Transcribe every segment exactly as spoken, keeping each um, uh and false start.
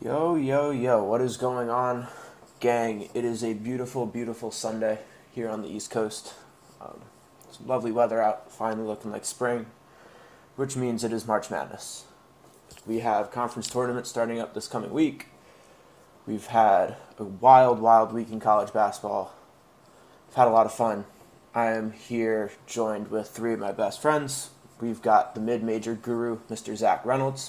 Yo, yo, yo, what is going on, gang? It is a beautiful, beautiful Sunday here on the East Coast. Um, some lovely weather out, finally looking like spring, which means it is March Madness. We have conference tournaments starting up this coming week. We've had a wild, wild week in college basketball. We've had a lot of fun. I am here joined with three of my best friends. We've got the mid major guru, Mister Zach Reynolds.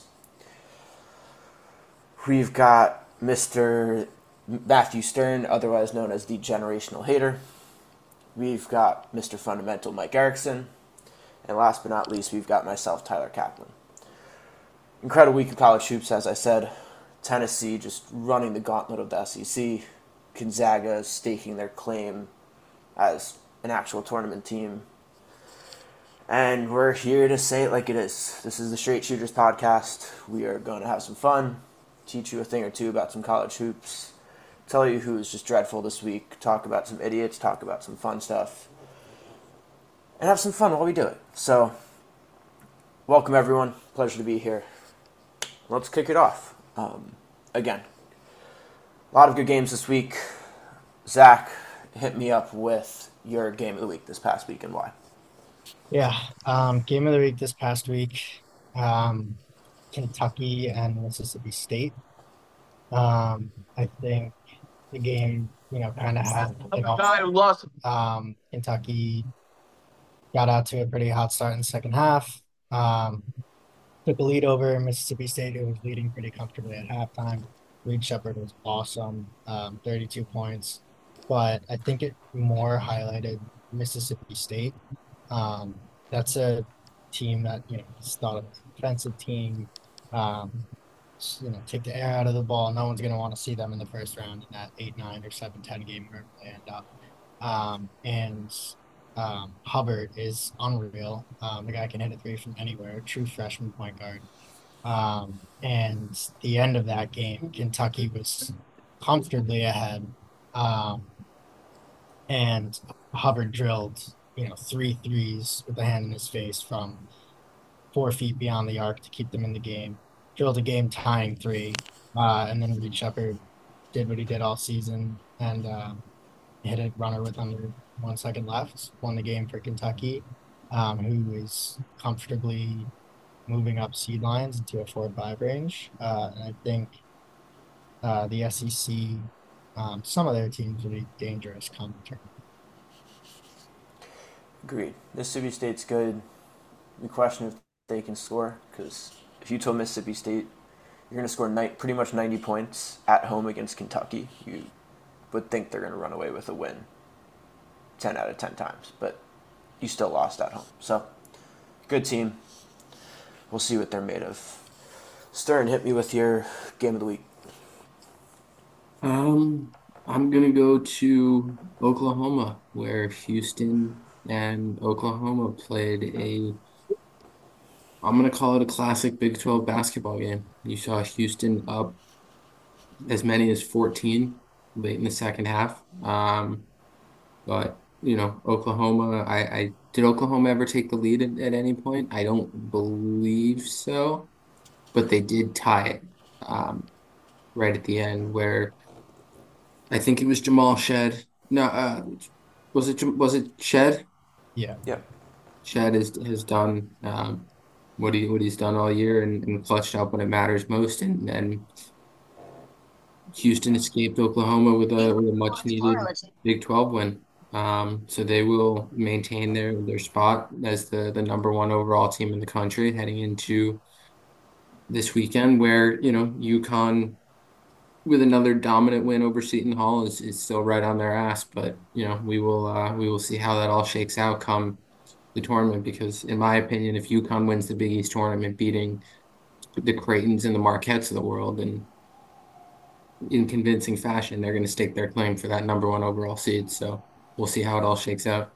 We've got Mister Matthew Stern, otherwise known as the Generational Hater. We've got Mister Fundamental Mike Erickson. And last but not least, we've got myself, Tyler Kaplan. Incredible week of college hoops, as I said. Tennessee just running the gauntlet of the S E C. Gonzaga staking their claim as an actual tournament team. And we're here to say it like it is. This is the Straight Shooters podcast. We are going to have some fun, teach you a thing or two about some college hoops, tell you who was just dreadful this week, talk about some idiots, talk about some fun stuff, and have some fun while we do it. So, welcome everyone. Pleasure to be here. Let's kick it off. Um, again, a lot of good games this week. Zach, hit me up with your game of the week this past week and why. Yeah, um, game of the week this past week, um, Kentucky and Mississippi State. Um, I think the game, you know, kind of had it all. Um, Kentucky got out to a pretty hot start in the second half. Um, took a lead over Mississippi State, who was leading pretty comfortably at halftime. Reed Shepherd was awesome, um, thirty-two points, but I think it more highlighted Mississippi State. Um, that's a team that, you know, is thought of as a defensive team. Um, you know, take the air out of the ball. No one's going to want to see them in the first round in that eight, nine, or seven, ten game wherever they end up. Um, and um, Hubbard is unreal. Um, the guy can hit a three from anywhere, true freshman point guard. Um, and the end of that game, Kentucky was comfortably ahead. Um, and Hubbard drilled, you know, three threes with a hand in his face from four feet beyond the arc to keep them in the game. Drilled a game tying three, uh, and then Reed Shepherd did what he did all season and uh, hit a runner with under one second left. Won the game for Kentucky, um, who is comfortably moving up seed lines into a four five range. Uh, and I think uh, the S E C, um, some of their teams will be dangerous come tournament. Agreed. Mississippi State's good. We question if they can score because if you told Mississippi State you're going to score ni- pretty much ninety points at home against Kentucky, you would think they're going to run away with a win ten out of ten times. But you still lost at home. So, good team. We'll see what they're made of. Stern, hit me with your game of the week. Um, I'm gonna go to Oklahoma, where Houston and Oklahoma played a, I'm gonna call it a classic Big twelve basketball game. You saw Houston up as many as fourteen late in the second half. Um, but you know, Oklahoma, I, I did Oklahoma ever take the lead at, at any point? I don't believe so, but they did tie it um, right at the end where I think it was Jamal Shed. No, uh, was it Jam- was it Shed? Yeah. Yep. Shed has has done um, what he what he's done all year and, and clutched up when it matters most, and and Houston escaped Oklahoma with a with a much needed Big twelve win. Um, so they will maintain their their spot as the the number one overall team in the country heading into this weekend, where you know UConn with another dominant win over Seton Hall is, is still right on their ass. But you know, we will uh, we will see how that all shakes out come the tournament. Because in my opinion, if UConn wins the Big East tournament, beating the Creightons and the Marquettes of the world, and in convincing fashion, they're going to stake their claim for that number one overall seed. So we'll see how it all shakes out.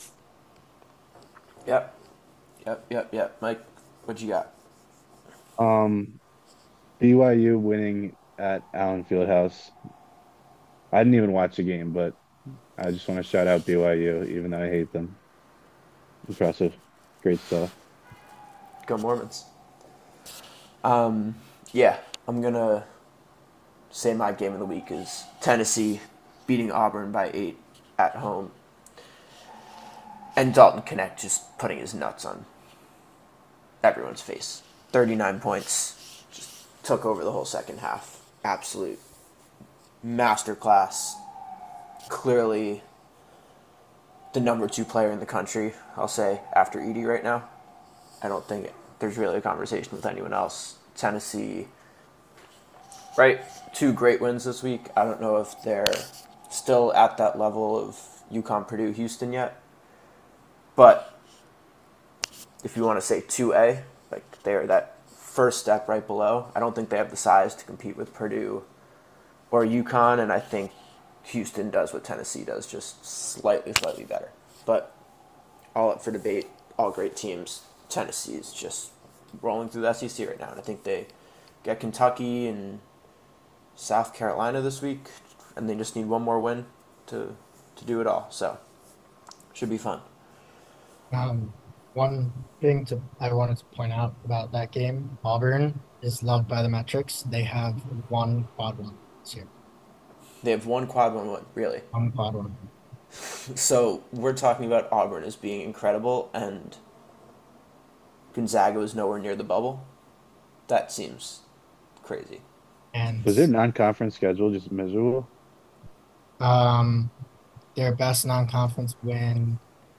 Yep. Yep. Yep. Yep. Mike, what you got? Um, B Y U winning at Allen Fieldhouse. I didn't even watch the game, but I just want to shout out B Y U, even though I hate them. Impressive. Great stuff. Go Mormons. Um, yeah, I'm gonna. say my game of the week is Tennessee beating Auburn by eight at home. And Dalton Knecht just putting his nuts on everyone's face. thirty-nine points. Just took over the whole second half. Absolute masterclass. Clearly the number two player in the country, I'll say, after Edey right now. I don't think there's really a conversation with anyone else. Tennessee, right? Two great wins this week. I don't know if they're still at that level of UConn, Purdue, Houston yet. But if you want to say two A, like they're that first step right below. I don't think they have the size to compete with Purdue or UConn, and I think Houston does what Tennessee does, just slightly, slightly better. But all up for debate, all great teams. Tennessee is just rolling through the S E C right now, and I think they get Kentucky and South Carolina this week, and they just need one more win to to do it all. So, should be fun. Um, one thing to I wanted to point out about that game, Auburn is loved by the metrics. They have one quad one this year. They have one quad one win, really. One quad one. So we're talking about Auburn as being incredible, and Gonzaga is nowhere near the bubble. That seems crazy. And Was their non-conference schedule just miserable? um, their best non-conference win.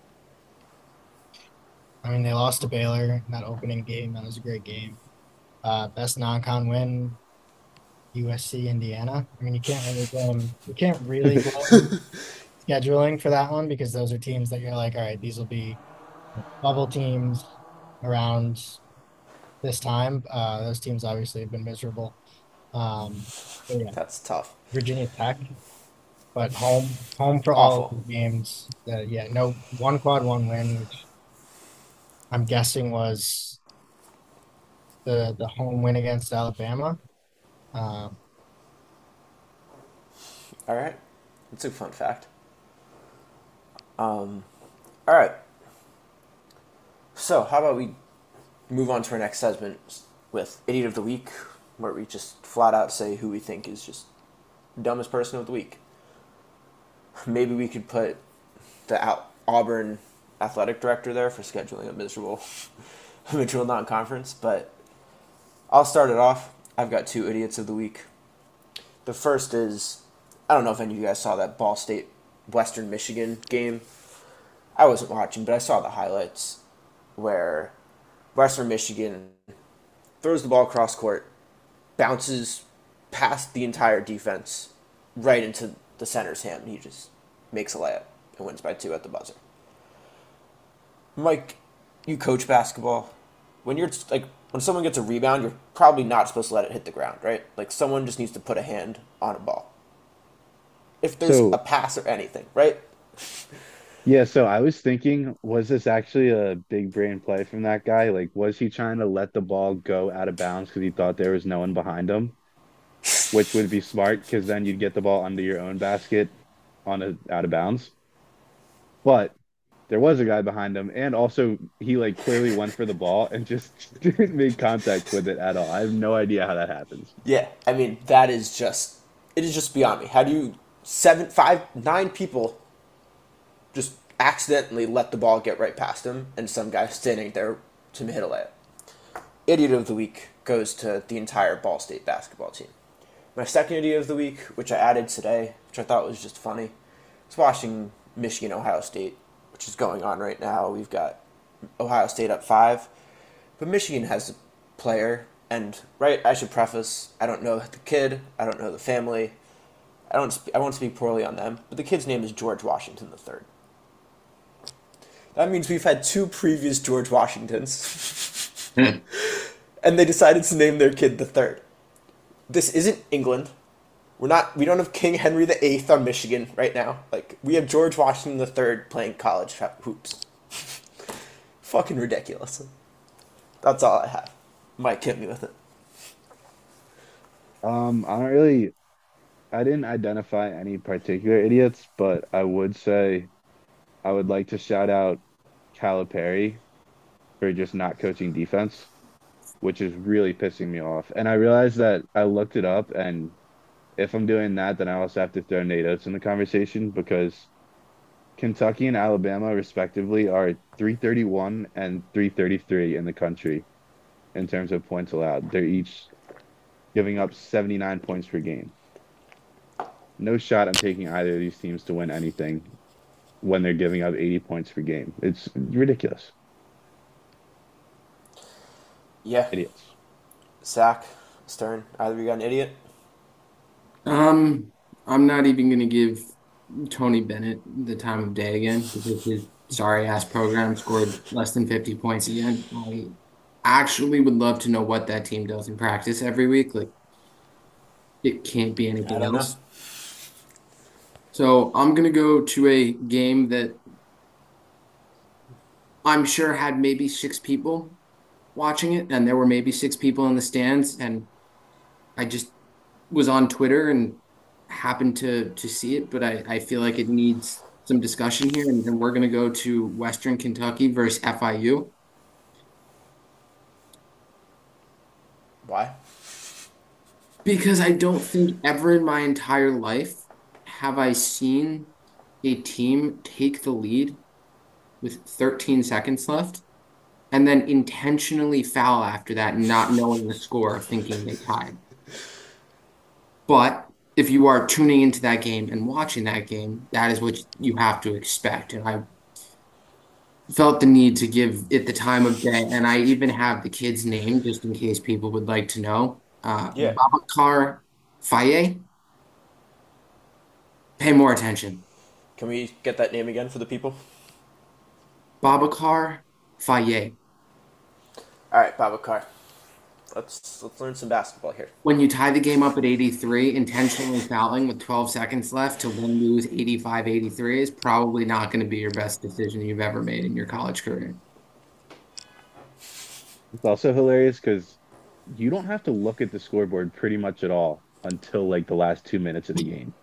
I mean, they lost to Baylor in that opening game. That was a great game. Uh, best non-con win, U S C, Indiana. I mean, you can't really blame, you can't really blame scheduling for that one because those are teams that you're like, all right, these will be bubble teams around this time. Uh, those teams obviously have been miserable. Um, but yeah, That's tough. Virginia Tech, but home, home for all Awful. of the games. Uh, yeah, no one quad one win, which I'm guessing was the the home win against Alabama. Um, All right. That's a fun fact. Um, all right. So, how about we move on to our next segment with Idiot of the Week, where we just flat out say who we think is just dumbest person of the week. Maybe we could put the Au- Auburn athletic director there for scheduling a miserable, miserable non-conference, but I'll start it off. I've got two idiots of the week. The first is, I don't know if any of you guys saw that Ball State Western Michigan game. I wasn't watching, but I saw the highlights where Western Michigan throws the ball across court, bounces past the entire defense right into the center's hand. He just makes a layup and wins by two at the buzzer. Mike, you coach basketball. When you're like when someone gets a rebound, you're probably not supposed to let it hit the ground, right? Like someone just needs to put a hand on a ball. If there's So a pass or anything, right? yeah, so I was thinking, was this actually a big brain play from that guy? Like, was he trying to let the ball go out of bounds because he thought there was no one behind him? Which would be smart because then you'd get the ball under your own basket on a out of bounds. But there was a guy behind him, and also he like clearly went for the ball and just didn't make contact with it at all. I have no idea how that happens. Yeah, I mean that is just it is just beyond me. How do you seven, five, nine people just accidentally let the ball get right past him, and some guy standing there to hit a layup? Idiot of the week goes to the entire Ball State basketball team. My second idiot of the week, which I added today, which I thought was just funny, is watching Michigan Ohio State, which is going on right now. We've got Ohio State up five, but Michigan has a player, and right, I should preface, I don't know the kid, I don't know the family, I don't, sp- I won't speak poorly on them, but the kid's name is George Washington the third. That means we've had two previous George Washingtons, and they decided to name their kid the third. This isn't England. We're not. We don't have King Henry the Eighth on Michigan right now. Like we have George Washington the Third playing college hoops. Fucking ridiculous. That's all I have. Mike, hit me with it. Um, I don't really, I didn't identify any particular idiots, but I would say I would like to shout out Calipari for just not coaching defense, which is really pissing me off. And I realized that I looked it up and if I'm doing that, then I also have to throw Nate Oates in the conversation because Kentucky and Alabama, respectively, are three thirty-one and three thirty-three in the country in terms of points allowed. They're each giving up seventy-nine points per game. No shot I'm taking either of these teams to win anything when they're giving up eighty points per game. It's ridiculous. Yeah. Idiots. Zach, Stern, either of you got an idiot? Um, I'm not even gonna give Tony Bennett the time of day again because his sorry ass program scored less than fifty points again. I actually would love to know what that team does in practice every week. Like it can't be I anything don't know. else. So I'm gonna go to a game that I'm sure had maybe six people watching it, and there were maybe six people in the stands, and I just was on Twitter and happened to to see it, but I, I feel like it needs some discussion here, and, and we're gonna go to Western Kentucky versus F I U. Why? Because I don't think ever in my entire life have I seen a team take the lead with thirteen seconds left and then intentionally foul after that, not knowing the score, thinking they tied. But if you are tuning into that game and watching that game, that is what you have to expect. And I felt the need to give it the time of day. And I even have the kid's name just in case people would like to know. Uh, Yeah. Babacar Faye. Pay more attention. Can we get that name again for the people? Babacar Faye. All right, Babacar. Let's let's learn some basketball here. When you tie the game up at eighty-three, intentionally fouling with twelve seconds left to win lose eighty-five eighty-three is probably not going to be your best decision you've ever made in your college career. It's also hilarious because you don't have to look at the scoreboard pretty much at all until like the last two minutes of the game.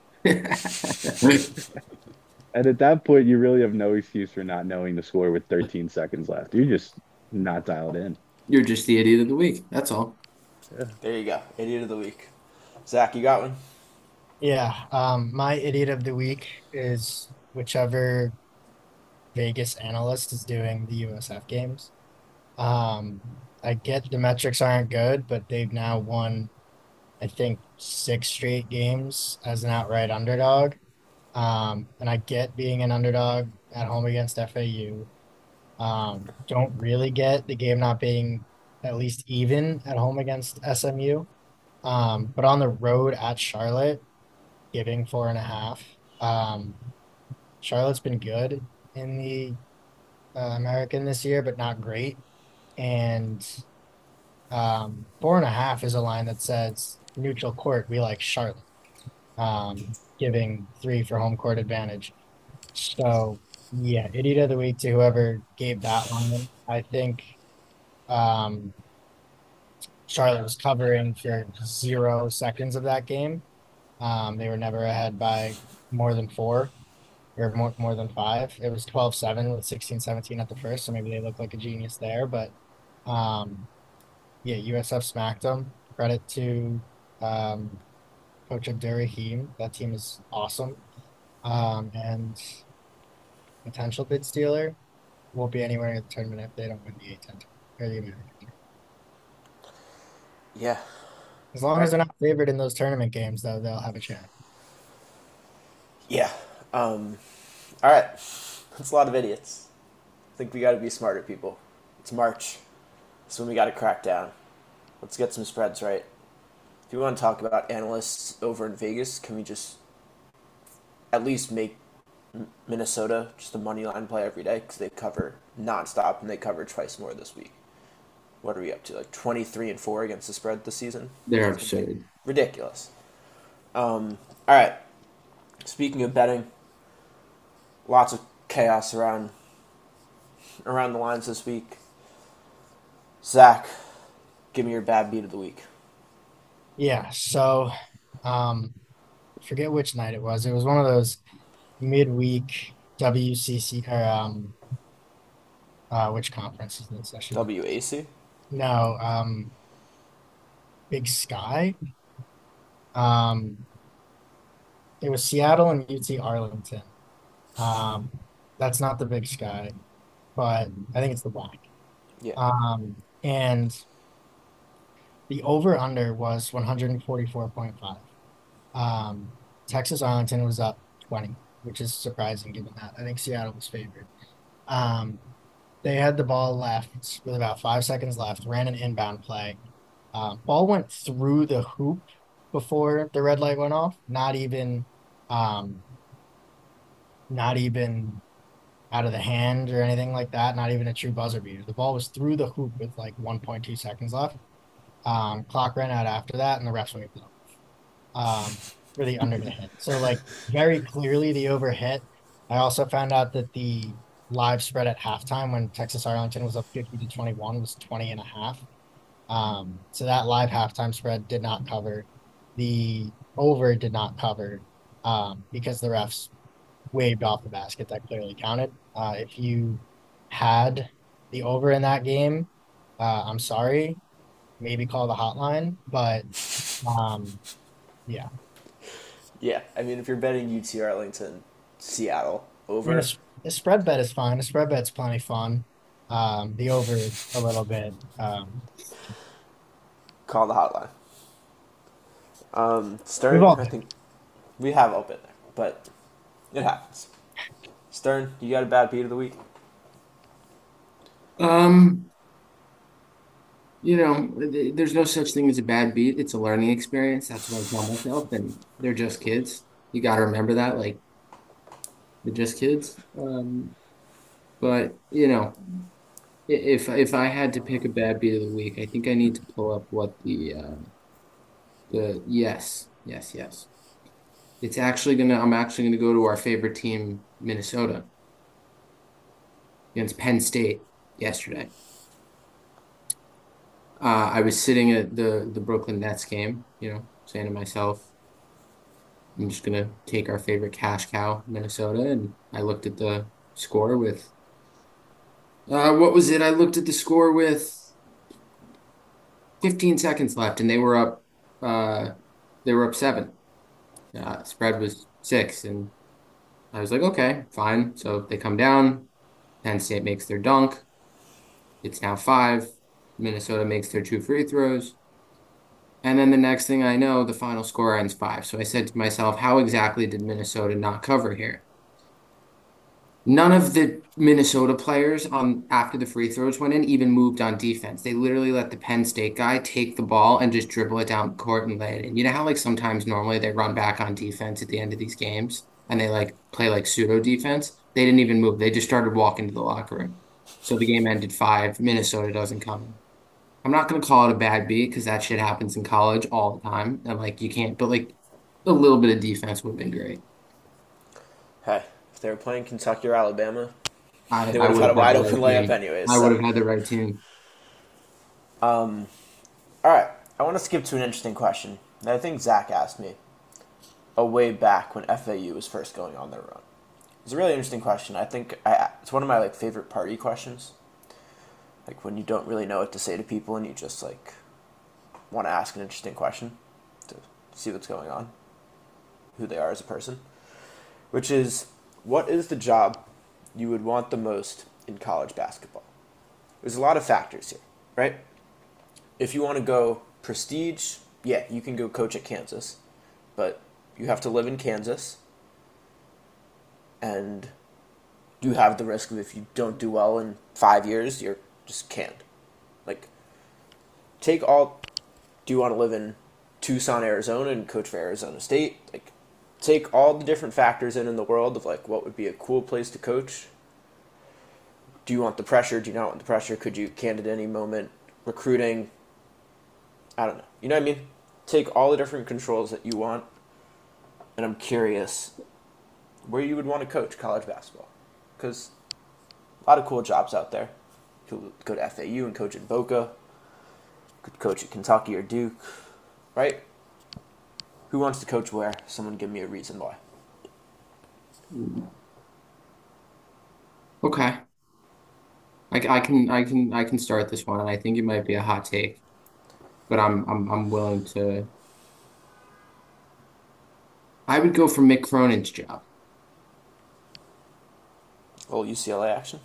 And at that point, you really have no excuse for not knowing the score with thirteen seconds left. You're just not dialed in. You're just the idiot of the week. That's all. There you go. Idiot of the week. Zach, you got one? Yeah, um, my idiot of the week is whichever Vegas analyst is doing the U S F games. Um, I get the metrics aren't good, but they've now won, I think, six straight games as an outright underdog. Um, and I get being an underdog at home against F A U. Um, don't really get the game not being at least even at home against S M U. Um, but on the road at Charlotte, giving four and a half. Um, Charlotte's been good in the uh, American this year, but not great. And um, four and a half is a line that says neutral court. We like Charlotte, um, giving three for home court advantage. So yeah, idiot of the week to whoever gave that line. I think um, Charlotte was covering for zero seconds of that game. Um, they were never ahead by more than four or more, more than five. It was twelve seven with sixteen seventeen at the first, so maybe they look like a genius there. But um, yeah, U S F smacked them. Credit to um, Coach Abdur-Rahim. That team is awesome. Um, and potential bid stealer won't be anywhere in the tournament if they don't win the A ten or the American. Yeah. As long as they're not favored in those tournament games, though, they'll have a chance. Yeah. Um, all right. That's a lot of idiots. I think we got to be smarter, people. It's March. That's when we got to crack down. Let's get some spreads right. If you want to talk about analysts over in Vegas, can we just at least make Minnesota just a money line play every day because they cover nonstop and they cover twice more this week. What are we up to? Like twenty-three and four against the spread this season? They're absurd. Ridiculous. Um, all right. Speaking of betting, lots of chaos around around the lines this week. Zach, give me your bad beat of the week. Yeah, so um, forget which night it was. It was one of those midweek W C C or um, uh, which conference is this? I should W A C? No, um, Big Sky. Um, it was Seattle and U T Arlington. Um, that's not the Big Sky, but I think it's the Black. Yeah. Um, and the over under was one forty-four point five. Um, Texas Arlington was up twenty, which is surprising given that. I think Seattle was favored. Um, they had the ball left with about five seconds left, ran an inbound play. Um, ball went through the hoop before the red light went off. Not even, um, not even out of the hand or anything like that. Not even a true buzzer beater. The ball was through the hoop with like one point two seconds left. Um, clock ran out after that, and the refs waved it off. Um, for the under to hit. So like very clearly the over hit. I also found out that the live spread at halftime when Texas Arlington was up fifty to twenty-one was twenty and a half. Um, so that live halftime spread did not cover. The over did not cover um, because the refs waved off the basket that clearly counted. Uh, if you had the over in that game, uh, I'm sorry, maybe call the hotline, but um, yeah. Yeah, I mean, if you're betting U T Arlington, Seattle I mean, a, over, s- a spread bet is fine. A spread bet's plenty fun. Um, the over is a little bit. Um, call the hotline. Um, we've Stern, all I been. think we have all been there, but it happens. Stern, you got a bad beat of the week? Um, you know, th- there's no such thing as a bad beat. It's a learning experience. That's what I tell myself. And they're just kids. You got to remember that. Like, they're just kids. Um, but you know, i- if if I had to pick a bad beat of the week, I think I need to pull up what the uh, the yes, yes, yes. It's actually gonna. I'm actually gonna go to our favorite team, Minnesota, against Penn State yesterday. Uh, I was sitting at the the Brooklyn Nets game, you know, saying to myself, I'm just gonna take our favorite cash cow, Minnesota, and I looked at the score with uh what was it? I looked at the score with fifteen seconds left and they were up uh they were up seven. Uh spread was six and I was like, okay, fine. So they come down, Penn State makes their dunk. It's now five. Minnesota makes their two free throws. And then the next thing I know, the final score ends five. So I said to myself, how exactly did Minnesota not cover here? None of the Minnesota players on after the free throws went in even moved on defense. They literally let the Penn State guy take the ball and just dribble it down court and lay it in. You know how like sometimes normally they run back on defense at the end of these games and they like play like pseudo defense? They didn't even move. They just started walking to the locker room. So the game ended five. Minnesota doesn't come. I'm not gonna call it a bad beat because that shit happens in college all the time. And like you can't, but like a little bit of defense would have been great. Hey, if they were playing Kentucky or Alabama, I, they I would have would had a have had wide the open right layup team. anyways. I would So, have had the right team. um, all right, I want to skip to an interesting question that I think Zach asked me a way back when F A U was first going on their run. It's a really interesting question. I think I, it's one of my like favorite party questions. Like when you don't really know what to say to people and you just like want to ask an interesting question to see what's going on, who they are as a person, which is what is the job you would want the most in college basketball? There's a lot of factors here, right? If you want to go prestige, yeah, you can go coach at Kansas, but you have to live in Kansas and you have the risk of if you don't do well in five years, you're just canned. Like, take all. Do you want to live in Tucson, Arizona, and coach for Arizona State? Like, take all the different factors in in the world of like what would be a cool place to coach. Do you want the pressure? Do you not want the pressure? Could you can at any moment? Recruiting. I don't know. You know what I mean? Take all the different controls that you want, and I'm curious where you would want to coach college basketball, because a lot of cool jobs out there. You could go to F A U and coach at Boca. Could coach at Kentucky or Duke, right? Who wants to coach where? Someone give me a reason why. Okay. I, I can I can I can start this one. I think it might be a hot take, but I'm I'm I'm willing to I would go for Mick Cronin's job. Little U C L A action.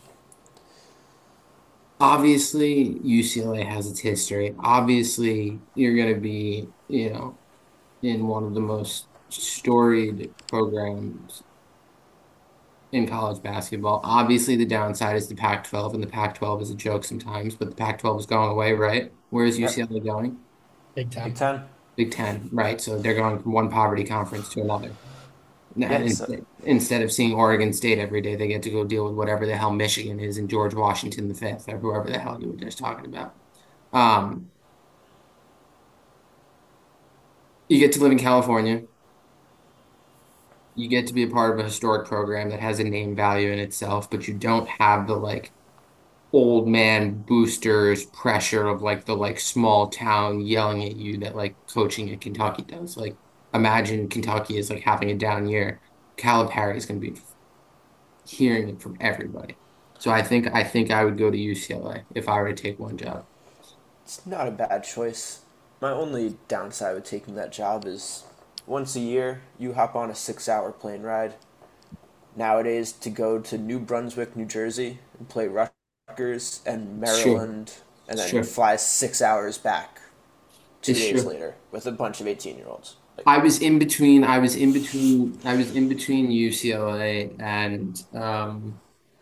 Obviously, U C L A has its history. Obviously, you're going to be, you know, in one of the most storied programs in college basketball. Obviously, the downside is the Pac twelve, and the Pac twelve is a joke sometimes, but the Pac twelve is going away, right? Where is Yep. U C L A going? Big Big Ten. Ten. Big Ten, right? So they're going from one poverty conference to another. And Yes. instead, instead of seeing Oregon State every day, they get to go deal with whatever the hell Michigan is and George Washington the fifth or whoever the hell you were just talking about. Um, you get to live in California. You get to be a part of a historic program that has a name value in itself, but you don't have the like old man boosters pressure of like the like small town yelling at you that like coaching at Kentucky does. Like imagine Kentucky is like having a down year. Calipari is going to be hearing it from everybody. So I think I think I would go to U C L A if I were to take one job. It's not a bad choice. My only downside with taking that job is once a year you hop on a six hour plane ride. Nowadays, to go to New Brunswick, New Jersey, and play Rutgers and It's true. Maryland, and It's then true. fly six hours back two It's days true. later with a bunch of eighteen year olds. Like, I was in between I was in between I was in between U C L A and um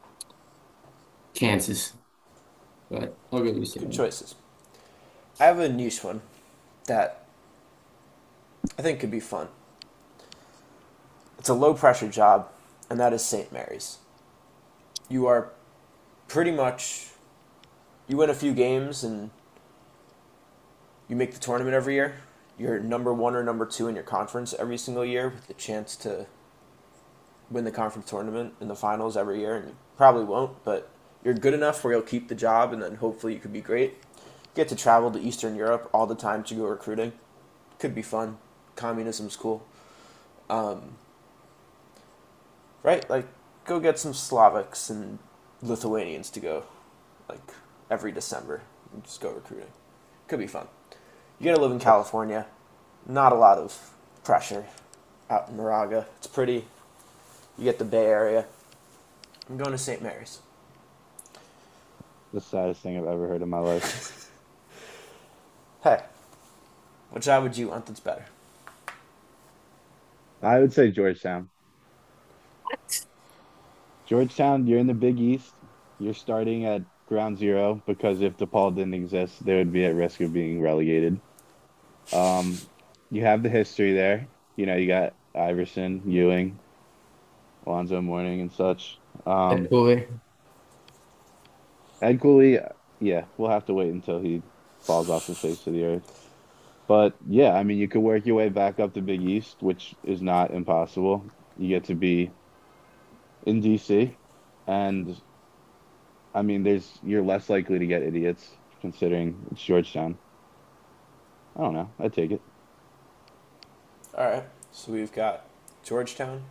Kansas, but I'll go good U C L A. choices. I have a niche one that I think could be fun. It's a low pressure job, and that is Saint Mary's. You are pretty much, you win a few games and you make the tournament every year. You're number one or number two in your conference every single year with the chance to win the conference tournament in the finals every year, and you probably won't, but you're good enough where you'll keep the job, and then hopefully you could be great. You get to travel to Eastern Europe all the time to go recruiting. Could be fun. Communism's cool. Um, right? Like, go get some Slavics and Lithuanians to go, like, every December and just go recruiting. Could be fun. You gotta live in California. Not a lot of pressure out in Moraga. It's pretty. You get the Bay Area. I'm going to Saint Mary's. The saddest thing I've ever heard in my life. Hey, what job would you want that's better? I would say Georgetown. Georgetown, you're in the Big East. You're starting at ground zero because if DePaul didn't exist, they would be at risk of being relegated. Um, you have the history there. You know, you got Iverson, Ewing, Alonzo Mourning, and such. Ed Um, Cooley. Ed Cooley, yeah, we'll have to wait until he falls off the face of the earth. But yeah, I mean, you could work your way back up to Big East, which is not impossible. You get to be in D C, and I mean, there's you're less likely to get idiots considering it's Georgetown. I don't know. I'd take it. All right. So we've got Georgetown,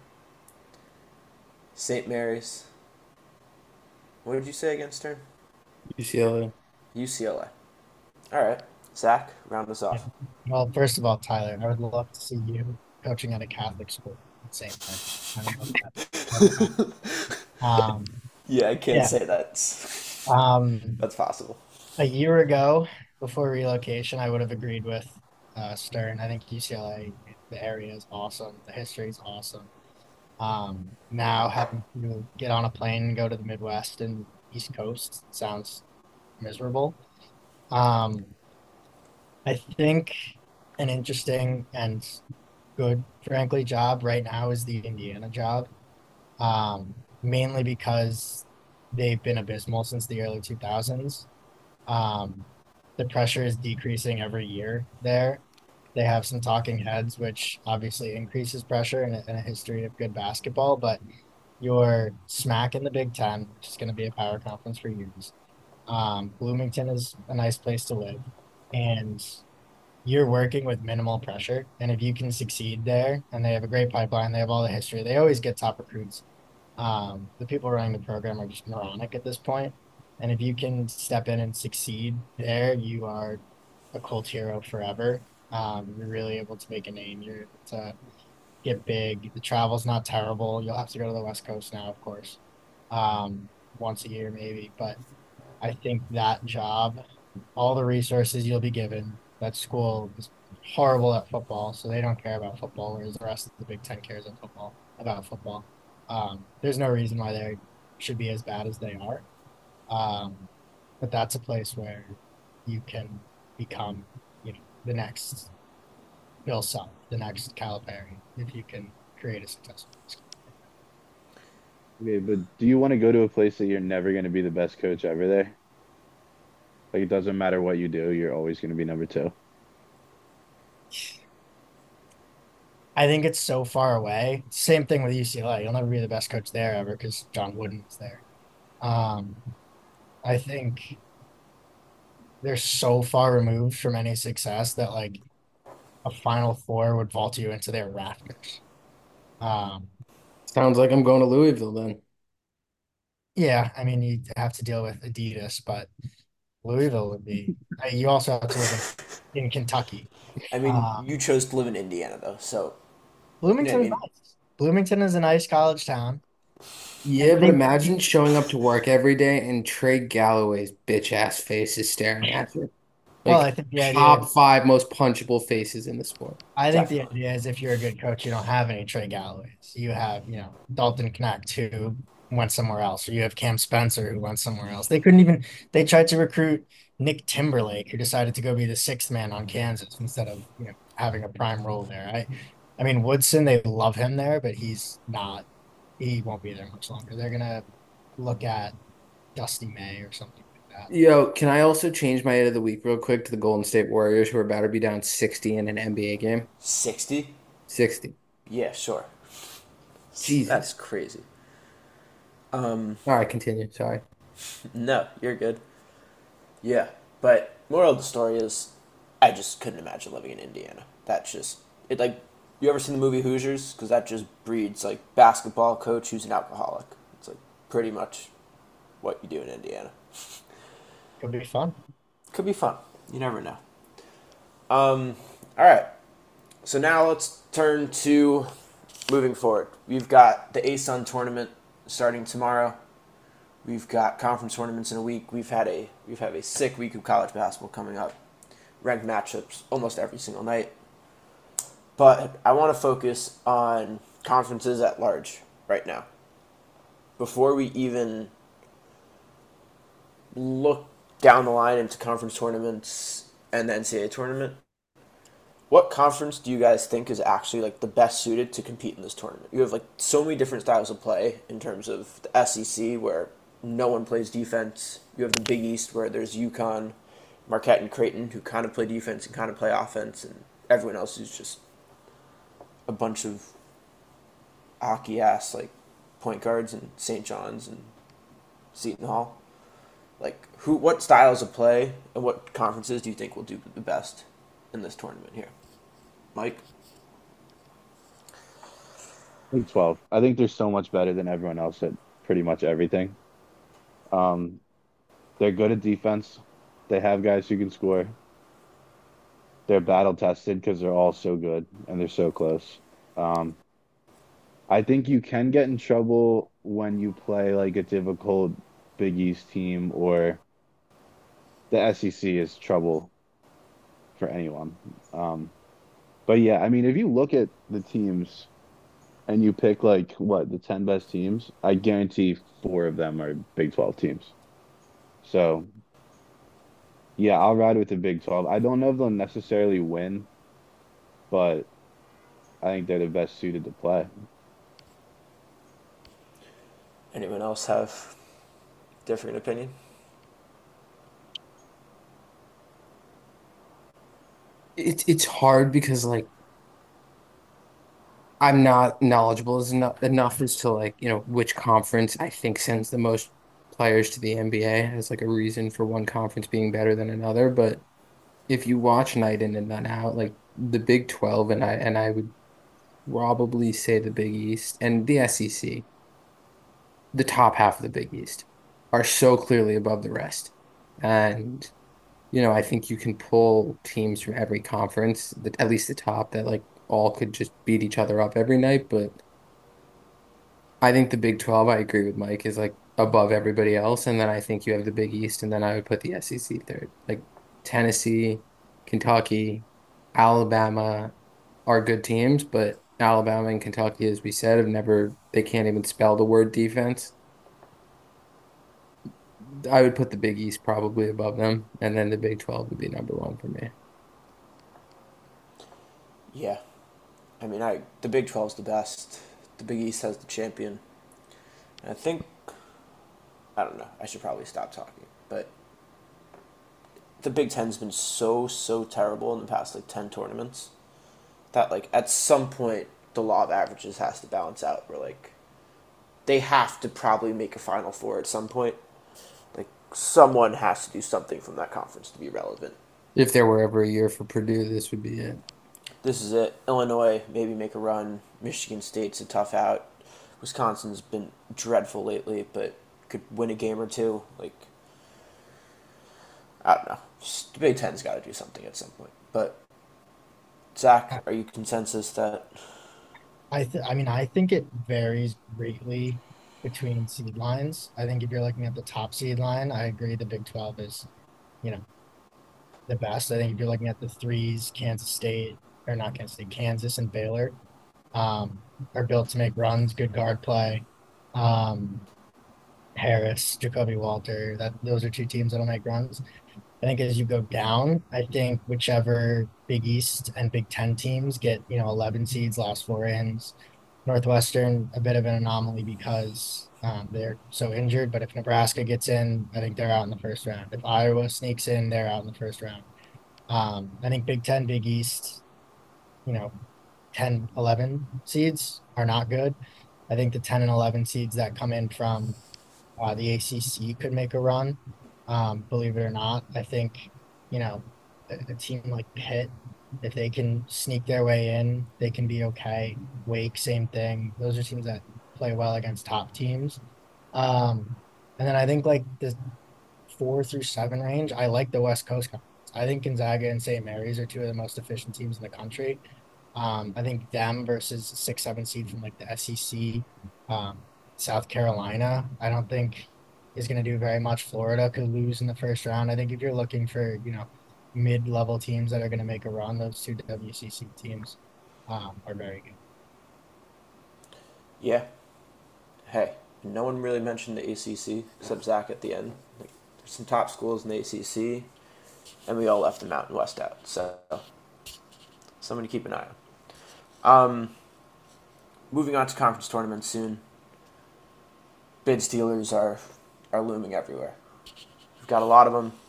Saint Mary's. What did you say again, Stern? U C L A. U C L A. All right. Zach, round us Yeah. off. Well, first of all, Tyler, I would love to see you coaching at a Catholic school at Saint Mary's. I don't know if that ever happened. Um, Yeah, I can't yeah. say that. Um, That's possible. a year ago, before relocation, I would have agreed with uh, Stern. I think U C L A, the area is awesome. The history is awesome. Um, now having to get on a plane and go to the Midwest and East Coast sounds miserable. Um, I think an interesting and good, frankly, job right now is the Indiana job. Um, mainly because they've been abysmal since the early two thousands. Um, the pressure is decreasing every year there. They have some talking heads, which obviously increases pressure in a, in a history of good basketball, but you're smack in the Big Ten, which is going to be a power conference for years. Um, Bloomington is a nice place to live, and you're working with minimal pressure. And if you can succeed there, and they have a great pipeline, they have all the history, they always get top recruits. Um, the people running the program are just moronic at this point. And if you can step in and succeed there, you are a cult hero forever. Um, you're really able to make a name. You're able to get big. The travel's not terrible. You'll have to go to the West Coast now, of course, um, once a year maybe. But I think that job, all the resources you'll be given, that school is horrible at football, so they don't care about football, whereas the rest of the Big Ten cares at football about football. Um, there's no reason why they should be as bad as they are. Um, but that's a place where you can become, you know, the next Bill Self, the next Calipari, if you can create a successful school. Okay, but do you want to go to a place that you're never going to be the best coach ever there? Like it doesn't matter what you do, you're always going to be number two. I think it's so far away. Same thing with U C L A. You'll never be the best coach there ever because John Wooden was there. Um, I think they're so far removed from any success that like a Final Four would vault you into their rafters. Um, Sounds like I'm going to Louisville then. yeah, I mean you have to deal with Adidas, but Louisville would be. uh, You also have to live in, in Kentucky. I mean, Um, you chose to live in Indiana though, so you know what Bloomington I is mean. nice. Bloomington is a nice college town. Yeah, but Everything. imagine showing up to work every day and Trey Galloway's bitch ass face is staring at you. Well, I Like think the idea top is five most punchable faces in the sport. I think the Definitely. idea is if you're a good coach, you don't have any Trey Galloways. You have, you know, Dalton Knecht who went somewhere else, or you have Cam Spencer who went somewhere else. They couldn't even they tried to recruit Nick Timberlake, who decided to go be the sixth man on Kansas instead of, you know, having a prime role there. I I mean Woodson, they love him there, but he's not he won't be there much longer. They're gonna look at Dusty May or something like that. Yo, can I also change my hit of the week real quick to the Golden State Warriors who are about to be down sixty in an N B A game? Sixty? sixty. Yeah, sure. That's Jesus. crazy. Um, All right, continue. Sorry. no, you're good. Yeah, but moral of the story is, I just couldn't imagine living in Indiana. That's just it. Like, you ever seen the movie Hoosiers? Because that just breeds like basketball coach who's an alcoholic. It's like pretty much what you do in Indiana. Could be fun. Could be fun. You never know. Um, all right. So now let's turn to moving forward. We've got the A S U N tournament starting tomorrow. We've got conference tournaments in a week. We've had a we've had a sick week of college basketball coming up. Ranked matchups almost every single night. But I want to focus on conferences at large right now. Before we even look down the line into conference tournaments and the N C double A tournament, what conference do you guys think is actually like the best suited to compete in this tournament? You have like so many different styles of play in terms of the S E C where no one plays defense. You have the Big East where there's UConn, Marquette, and Creighton who kind of play defense and kind of play offense, and everyone else is just a bunch of hockey ass like point guards and Saint John's and Seton Hall. Like who, what styles of play and what conferences do you think will do the best in this tournament here, Mike? Big twelve. I think they're so much better than everyone else at pretty much everything. Um, they're good at defense. They have guys who can score. They're battle tested because they're all so good and they're so close. Um, I think you can get in trouble when you play like a difficult Big East team or the S E C is trouble for anyone. Um, but yeah, I mean, if you look at the teams and you pick like what the ten best teams, I guarantee four of them are Big twelve teams. So yeah, I'll ride with the Big twelve. I don't know if they'll necessarily win, but I think they're the best suited to play. Anyone else have different opinion? It's it's hard because like I'm not knowledgeable as enough enough as to like, you know, which conference I think sends the most players to the N B A as like a reason for one conference being better than another. But if you watch night in and night out, like the Big twelve and I and I would probably say the Big East and the S E C, the top half of the Big East, are so clearly above the rest. And, you know, I think you can pull teams from every conference, the, at least the top, that like all could just beat each other up every night. But I think the Big twelve, I agree with Mike, is like above everybody else. And then I think you have the Big East, and then I would put the S E C third. Like Tennessee, Kentucky, Alabama are good teams, but Alabama and Kentucky, as we said, have never, they can't even spell the word defense. I would put the Big East probably above them, and then the Big twelve would be number one for me. Yeah, I mean, I the Big twelve is the best. The Big East has the champion. And I think I don't know. I should probably stop talking, but the Big Ten's been so so terrible in the past like ten tournaments that like at some point the law of averages has to balance out. Where like they have to probably make a Final Four at some point. Like someone has to do something from that conference to be relevant. If there were ever a year for Purdue, this would be it. This is it. Illinois maybe make a run. Michigan State's a tough out. Wisconsin's been dreadful lately, but could win a game or two. Like I don't know. Just, the Big Ten's got to do something at some point. But Zach, are you consensus that? I th I mean, I think it varies greatly between seed lines. I think if you're looking at the top seed line, I agree the Big twelve is, you know, the best. I think if you're looking at the threes, Kansas State, or not Kansas State, Kansas and Baylor, um, are built to make runs, good guard play. Um, Harris, Jacoby Walter, that those are two teams that'll make runs. I think as you go down, I think whichever Big East and Big Ten teams get, you know, eleven seeds, last four ins. Northwestern, a bit of an anomaly because um, they're so injured. But if Nebraska gets in, I think they're out in the first round. If Iowa sneaks in, they're out in the first round. Um, I think Big Ten, Big East, you know, ten, eleven seeds are not good. I think the ten and eleven seeds that come in from uh, the A C C could make a run. Um, believe it or not, I think, you know, a, a team like Pitt, if they can sneak their way in, they can be okay. Wake, same thing. Those are teams that play well against top teams. Um, and then I think like the four through seven range, I like the West Coast Conference. I think Gonzaga and Saint Mary's are two of the most efficient teams in the country. Um, I think them versus six, seven seed from like the S E C, um, South Carolina, I don't think is going to do very much. Florida could lose in the first round. I think if you're looking for, you know, mid-level teams that are going to make a run, those two W C C teams um, are very good. Yeah. Hey, no one really mentioned the A C C except Zach at the end. Like, there's some top schools in the A C C, and we all left the Mountain West out. So, something to keep an eye on. Um, moving on to conference tournaments soon. Bid stealers are are looming everywhere. We've got a lot of them.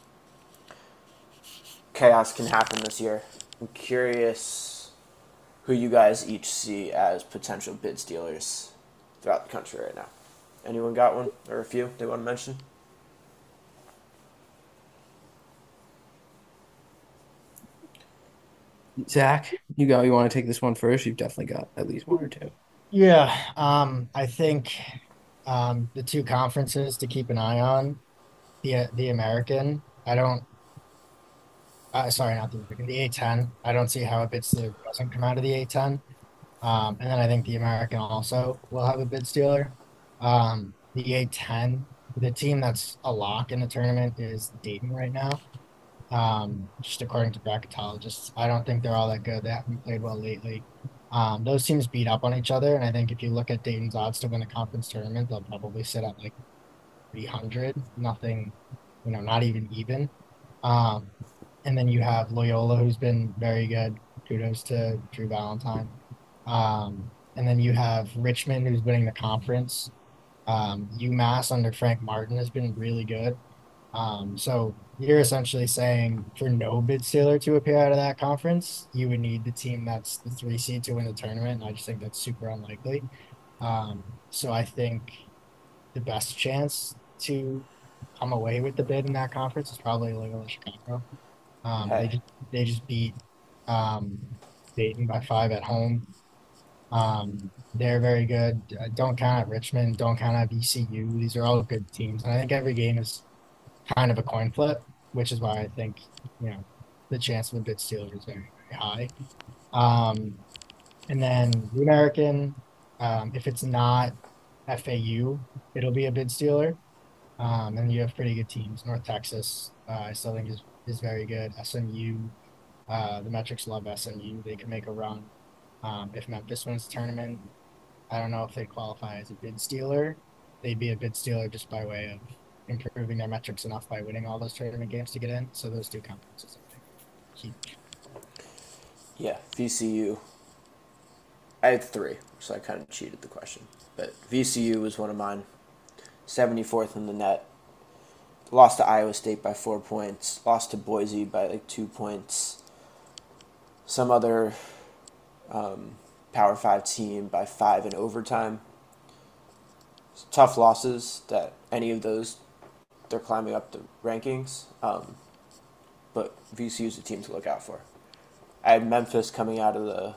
Chaos can happen this year. I'm curious who you guys each see as potential bid stealers throughout the country right now. Anyone got one or a few they want to mention? Zach, you go. You want to take this one first? You've definitely got at least one or two. Yeah, um, I think um, the two conferences to keep an eye on, the the American. I don't. Uh, sorry, not the American. The A ten. I don't see how a bid stealer doesn't come out of the A ten. Um, and then I think the American also will have a bid stealer. Um, the A ten, the team that's a lock in the tournament is Dayton right now. Um, just according to bracketologists, I don't think they're all that good. They haven't played well lately. Um, those teams beat up on each other, and I think if you look at Dayton's odds to win the conference tournament, they'll probably sit at like three hundred, nothing, you know, not even even. Um, and then you have Loyola, who's been very good. Kudos to Drew Valentine. Um, and then you have Richmond, who's winning the conference. Um, UMass under Frank Martin has been really good. Um, so you're essentially saying for no bid stealer to appear out of that conference, you would need the team that's the three seed to win the tournament. And I just think that's super unlikely. Um, so I think the best chance to come away with the bid in that conference is probably Loyola Chicago. Um, they Hey, just they just beat um, Dayton by five at home. Um, they're very good. Uh, Don't count out Richmond. Don't count out E C U. These are all good teams, and I think every game is kind of a coin flip, which is why I think, you know, the chance of a bid stealer is very, very high. Um, And then the American, um, if it's not F A U, it'll be a bid stealer. Um, and you have pretty good teams. North Texas, uh, I still think is is very good. S M U, uh, the metrics love S M U. They can make a run. Um, if Memphis wins the tournament, I don't know if they qualify as a bid stealer. They'd be a bid stealer just by way of improving their metrics enough by winning all those tournament games to get in. So those two conferences, I think, huge. Yeah, V C U. I had three, so I kind of cheated the question. But V C U was one of mine. seventy-fourth in the net. Lost to Iowa State by four points. Lost to Boise by like two points. Some other um, Power Five team by five in overtime. Tough losses that any of those, they're climbing up the rankings. Um, but V C U is a team to look out for. I had Memphis coming out of the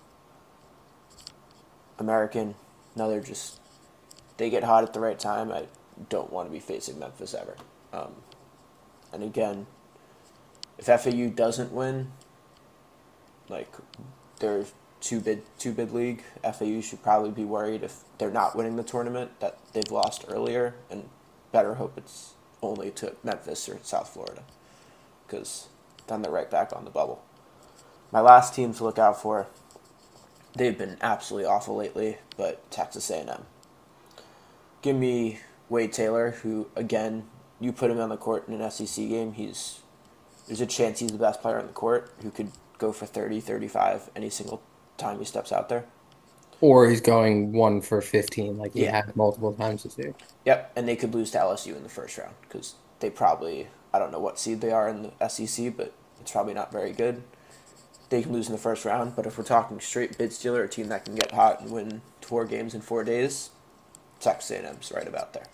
American. Now they're just, they get hot at the right time. I don't want to be facing Memphis ever. Um, and again, if F A U doesn't win, like they're two bid two bid league, F A U should probably be worried if they're not winning the tournament that they've lost earlier, and better hope it's only to Memphis or South Florida, because then they're right back on the bubble. My last team to look out for, they've been absolutely awful lately, but Texas A and M. Give me Wade Taylor, who again, you put him on the court in an S E C game, he's there's a chance he's the best player on the court, who could go for thirty, thirty-five any single time he steps out there. Or he's going one for fifteen like he Yeah. had multiple times this year. Yep, and they could lose to L S U in the first round because they probably, I don't know what seed they are in the S E C, but it's probably not very good. They can lose in the first round, but if we're talking straight bid stealer, a team that can get hot and win four games in four days, Texas A and M's right about there.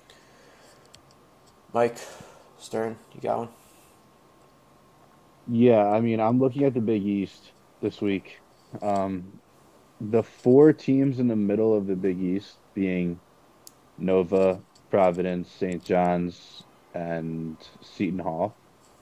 Mike, Stern, you got one? Yeah, I mean, I'm looking at the Big East this week. Um, the four teams in the middle of the Big East being Nova, Providence, Saint John's, and Seton Hall.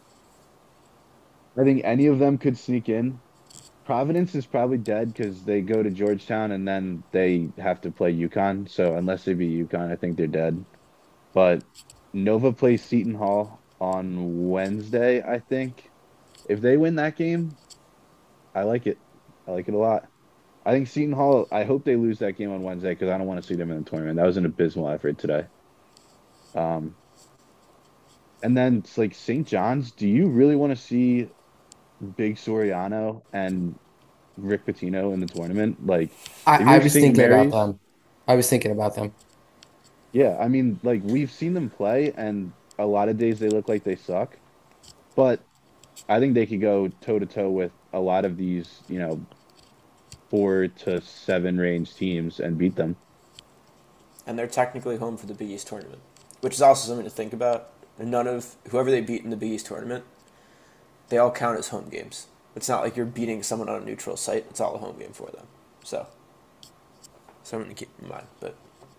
I think any of them could sneak in. Providence is probably dead because they go to Georgetown and then they have to play UConn. So unless they beat UConn, I think they're dead. But Nova plays Seton Hall on Wednesday, I think. If they win that game, I like it. I like it a lot. I think Seton Hall, I hope they lose that game on Wednesday because I don't want to see them in the tournament. That was an abysmal effort today. Um, and then it's like Saint John's. Do you really want to see Big Soriano and Rick Pitino in the tournament? Like, if I, I you're was Saint thinking about Mary's, them. I was thinking about them. yeah, I mean, like we've seen them play, and a lot of days they look like they suck. But I think they could go toe to toe with a lot of these, you know, four to seven range teams and beat them. And they're technically home for the Big East tournament, which is also something to think about. None of whoever they beat in the Big East tournament, they all count as home games. It's not like you're beating someone on a neutral site. It's all a home game for them. So, something to keep in mind. But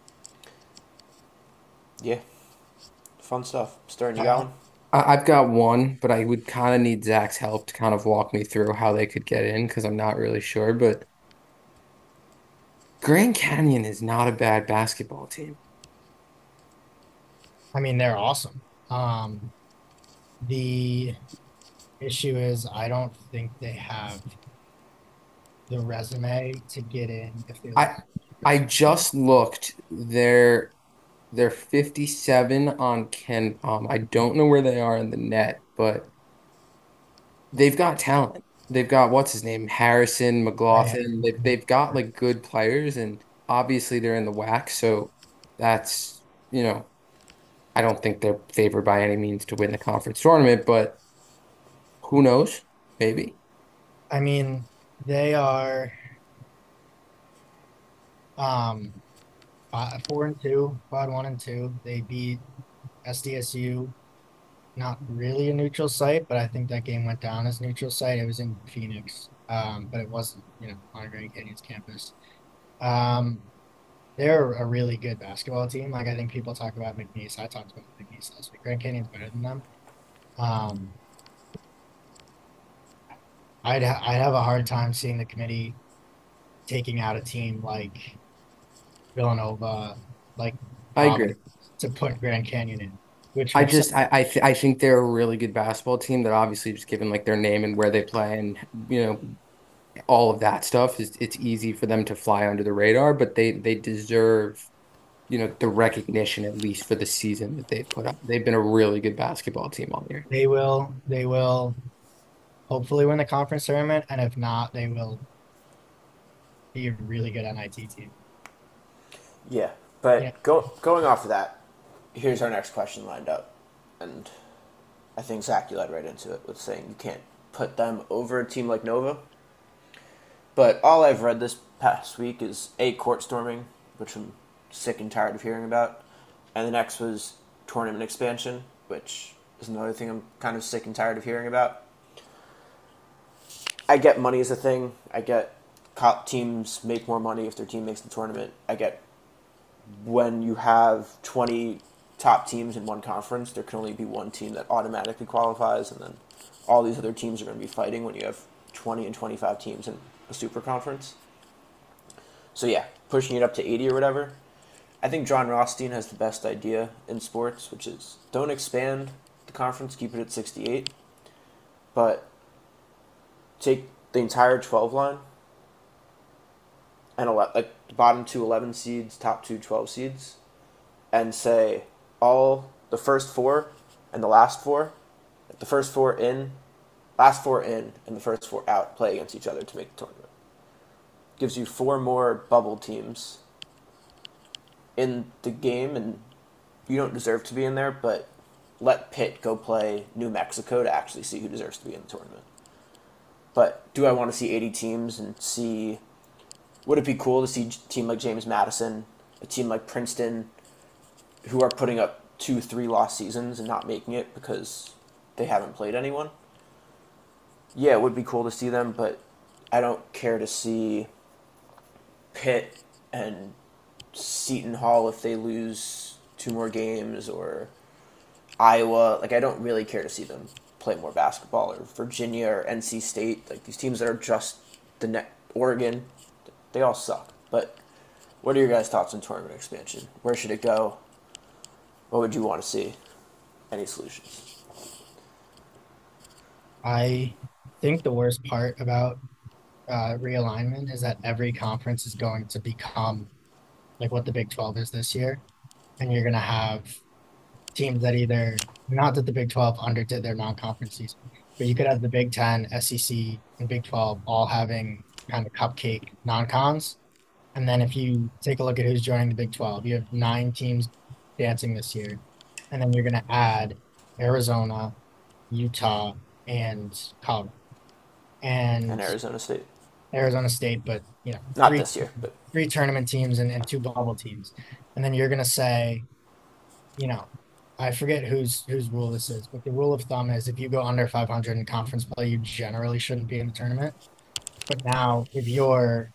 yeah, fun stuff. Stern, you got one? I, I've got one, but I would kind of need Zach's help to kind of walk me through how they could get in because I'm not really sure. But Grand Canyon is not a bad basketball team. I mean, they're awesome. Um, the issue is I don't think they have the resume to get in if they I I just looked. They're they're fifty-seven on Ken Palm. I don't know where they are in the net, but they've got talent. They've got what's his name, Harrison, right. McLaughlin. They've they've got like good players, and obviously they're in the W A C, so that's you know I don't think they're favored by any means to win the conference tournament, but who knows? Maybe. I mean, they are um five, four and two, quad one and two. They beat S D S U, not really a neutral site, but I think that game went down as neutral site. It was in Phoenix, um, but it wasn't, you know, on Grand Canyon's campus. Um, they're a really good basketball team. Like I think people talk about McNeese. I talked about McNeese last week. Grand Canyon's better than them. Um, I'd ha I'd have a hard time seeing the committee taking out a team like Villanova, like I agree. Providence to put Grand Canyon in, which I which just I I, th I think they're a really good basketball team that obviously just given like their name and where they play and you know all of that stuff is it's easy for them to fly under the radar, but they they deserve you know the recognition at least for the season that they've put up. They've been a really good basketball team all year. they will they will hopefully win the conference tournament, and if not, they will be a really good N I T team. Yeah, Yeah, but go, going off of that, here's our next question lined up. And I think Zach, you led right into it with saying you can't put them over a team like Nova. But all I've read this past week is A, court storming, which I'm sick and tired of hearing about. And the next was tournament expansion, which is another thing I'm kind of sick and tired of hearing about. I get money is a thing. I get teams make more money if their team makes the tournament. I get when you have twenty top teams in one conference, there can only be one team that automatically qualifies, and then all these other teams are going to be fighting when you have twenty and twenty-five teams in a super conference. So yeah, pushing it up to eighty or whatever. I think John Rothstein has the best idea in sports, which is don't expand the conference, keep it at sixty-eight, but take the entire twelve line and ele- like the bottom two eleven seeds, top two twelve seeds, and say all the first four and the last four, like the first four in, last four in, and the first four out play against each other to make the tournament. Gives you four more bubble teams in the game, and you don't deserve to be in there, but let Pitt go play New Mexico to actually see who deserves to be in the tournament. But do I want to see eighty teams and see... Would it be cool to see a team like James Madison, a team like Princeton, who are putting up two, three lost seasons and not making it because they haven't played anyone? Yeah, it would be cool to see them, but I don't care to see Pitt and Seton Hall if they lose two more games, or Iowa. Like, I don't really care to see them play more basketball, or Virginia or N C State. Like, these teams that are just the net, Oregon, they all suck. But what are your guys' thoughts on tournament expansion? Where should it go? What would you want to see? Any solutions? I think the worst part about uh, realignment is that every conference is going to become like what the Big twelve is this year, and you're going to have teams that either, not that the Big twelve underdid their non-conference season, but you could have the Big ten, S E C, and Big twelve all having kind of cupcake non-cons. And then if you take a look at who's joining the Big twelve, you have nine teams dancing this year. And then you're going to add Arizona, Utah, and Colorado. And And Arizona State. Arizona State, but you know, Not three this year, but three tournament teams and, and two bubble teams. And then you're gonna say, you know, I forget whose whose rule this is, but the rule of thumb is if you go under five hundred in conference play, you generally shouldn't be in the tournament. But now if you're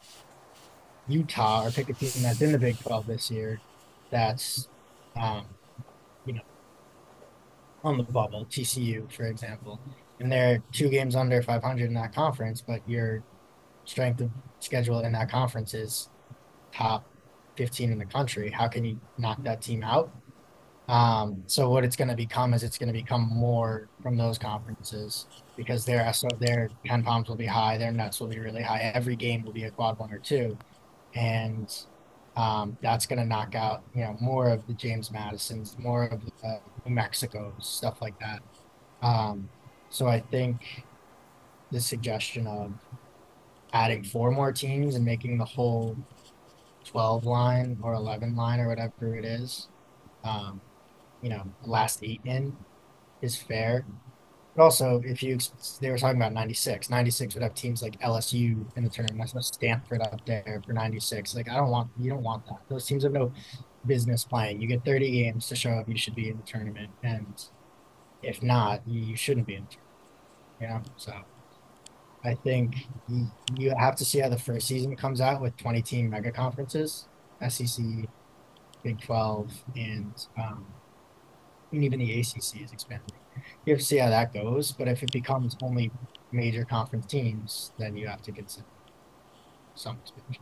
Utah, or pick a team that's in the Big twelve this year, that's um, you know, on the bubble, T C U, for example, and they're two games under five hundred in that conference, but your strength of schedule in that conference is top fifteen in the country. How can you knock that team out? Um, so what it's going to become is it's going to become more from those conferences because their so their Ken Palms will be high, their nuts will be really high. Every game will be a quad one or two, and um, that's going to knock out you know more of the James Madisons, more of the New Mexico stuff like that. Um, so I think the suggestion of adding four more teams and making the whole twelve line or eleven line or whatever it is, um, you know, last eight in is fair. But also, if you they were talking about ninety-six, ninety-six would have teams like L S U in the tournament. That's no Stanford up there for ninety-six. Like I don't want you don't want that. Those teams have no business playing. You get thirty games to show if you should be in the tournament, and if not, you, you shouldn't be in the tournament. You know, so I think you, you have to see how the first season comes out with twenty team mega conferences, S E C, Big twelve, and um, and even the A C C is expanding. You have to see how that goes. But if it becomes only major conference teams, then you have to consider. some expansion.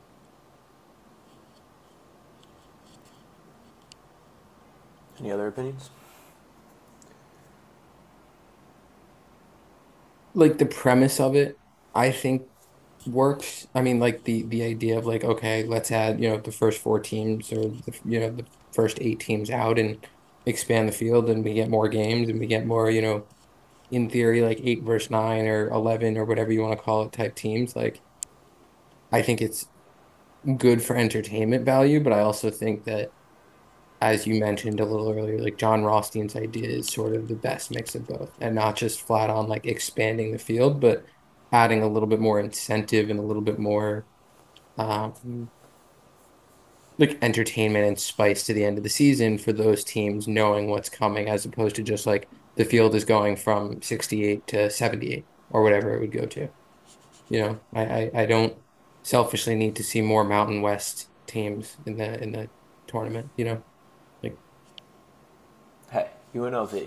Any other opinions? Like the premise of it, I think works. I mean, like the the idea of like, okay, let's add, you know, the first four teams or the you know the first eight teams out and expand the field and we get more games and we get more, you know, in theory, like eight versus nine or eleven or whatever you want to call it type teams. Like I think it's good for entertainment value, but I also think that as you mentioned a little earlier, like John Rothstein's idea is sort of the best mix of both, and not just flat on like expanding the field, but adding a little bit more incentive and a little bit more um, like entertainment and spice to the end of the season for those teams knowing what's coming, as opposed to just like the field is going from sixty-eight to seventy-eight or whatever it would go to. You know, I, I, I don't selfishly need to see more Mountain West teams in the in the tournament, you know, like Hey, U N L V.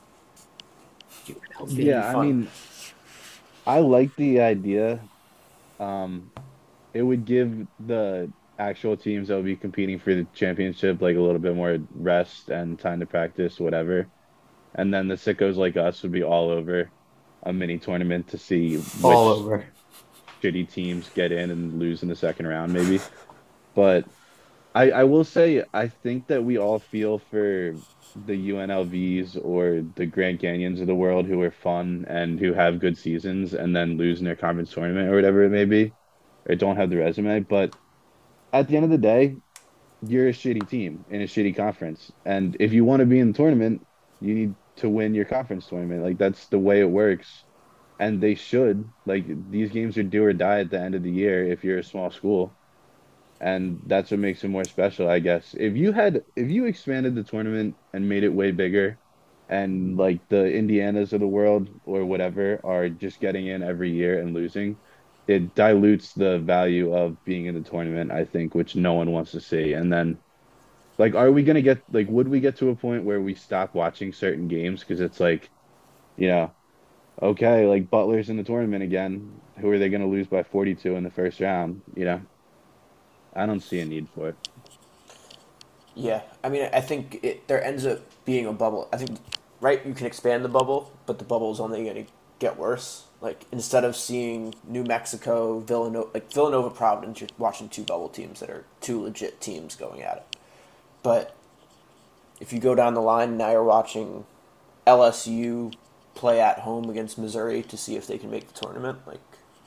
It's gonna be Yeah, I fun. mean, I like the idea. Um, it would give the actual teams that would be competing for the championship like a little bit more rest and time to practice, whatever. And then the sickos like us would be all over a mini tournament to see all which over. shitty teams get in and lose in the second round, maybe. But I, I will say, I think that we all feel for the U N L Vs or the Grand Canyons of the world who are fun and who have good seasons and then lose in their conference tournament or whatever it may be, or don't have the resume. But at the end of the day, you're a shitty team in a shitty conference. And if you want to be in the tournament, you need to win your conference tournament. Like that's the way it works. And they should. Like these games are do or die at the end of the year if you're a small school. And that's what makes it more special, I guess. If you had if you expanded the tournament and made it way bigger and like the Indianas of the world or whatever are just getting in every year and losing, it dilutes the value of being in the tournament, I think, which no one wants to see. And then like are we gonna get like would we get to a point where we stop watching certain games because it's like, you know, okay, like Butler's in the tournament again. Who are they gonna lose by forty-two in the first round? You know? I don't see a need for it. Yeah, I mean, I think it there ends up being a bubble. I think, right, you can expand the bubble, but the bubble is only going to get worse. Like instead of seeing New Mexico, Villanova, like Villanova, Providence, you're watching two bubble teams that are two legit teams going at it. But if you go down the line, now you're watching L S U play at home against Missouri to see if they can make the tournament. Like,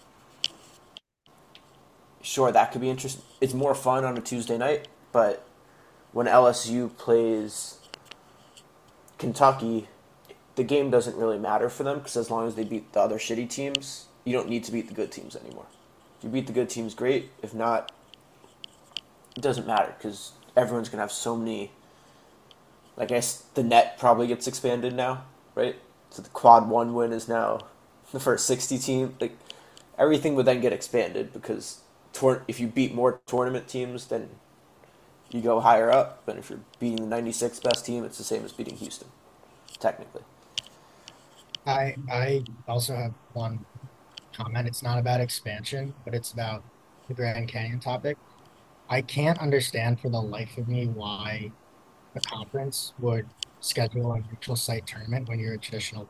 sure, that could be interesting. It's more fun on a Tuesday night, but when L S U plays Kentucky, the game doesn't really matter for them because as long as they beat the other shitty teams, you don't need to beat the good teams anymore. If you beat the good teams, great. If not, it doesn't matter because everyone's gonna have so many. I guess the net probably gets expanded now, right? So the quad one win is now the first sixty team. Like everything would then get expanded because tor- if you beat more tournament teams, then you go higher up. But if you're beating the ninety-sixth best team, it's the same as beating Houston, technically. I I also have one comment. It's not about expansion, but it's about the Grand Canyon topic. I can't understand for the life of me why a conference would schedule a neutral site tournament when you're a traditional.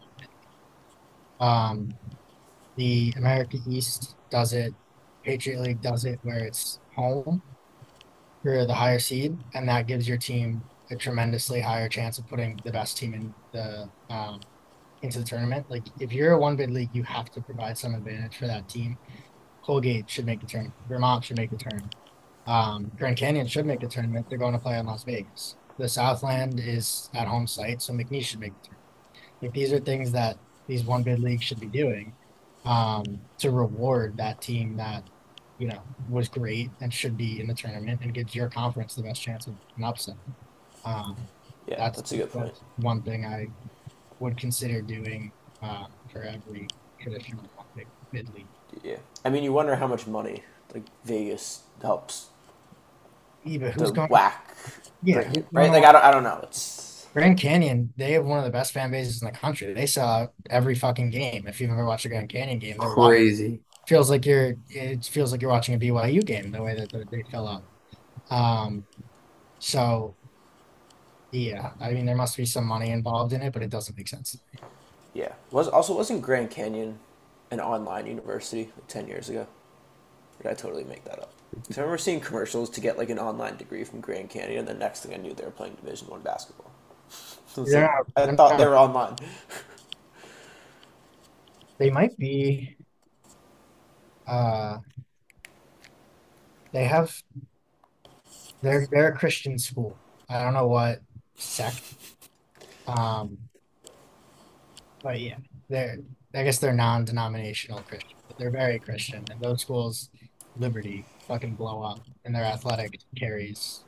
Um, the America East does it, Patriot League does it where it's home for the higher seed, and that gives your team a tremendously higher chance of putting the best team in the um, into the tournament. Like if you're a one bid league, you have to provide some advantage for that team. Colgate should make the tournament. Vermont should make the tournament. Um, Grand Canyon should make the tournament. They're going to play in Las Vegas. The Southland is at home site, so McNeese should make the tournament. Like these are things that these one bid leagues should be doing um, to reward that team that you know was great and should be in the tournament and gives your conference the best chance of an upset. Um, Yeah, that's that's a good point. that's one thing I would consider doing uh, for every traditional mid league. Yeah, I mean, you wonder how much money like Vegas helps Yeah, but the who's going? whack Yeah, bring who's in, going right? to Like watch I don't, I don't know. It's Grand Canyon? They have one of the best fan bases in the country. They sell out every fucking game. If you've ever watched a Grand Canyon game, they're wild. Crazy. feels like you're it feels like you're watching a B Y U game the way that they they fill up. Um, so yeah, I mean there must be some money involved in it, but it doesn't make sense to me. Yeah. Was also wasn't Grand Canyon an online university like ten years ago? Or did I totally make that up? Because I remember seeing commercials to get like an online degree from Grand Canyon, and the next thing I knew, they were playing Division One basketball. So it's They're like not, I they're thought they not- were online. they might be. Uh, they have they're they're a Christian school. I don't know what sect. Um, but yeah, they're I guess they're non-denominational Christian, but they're very Christian. And those schools, Liberty, fucking blow up, and their athletic carries.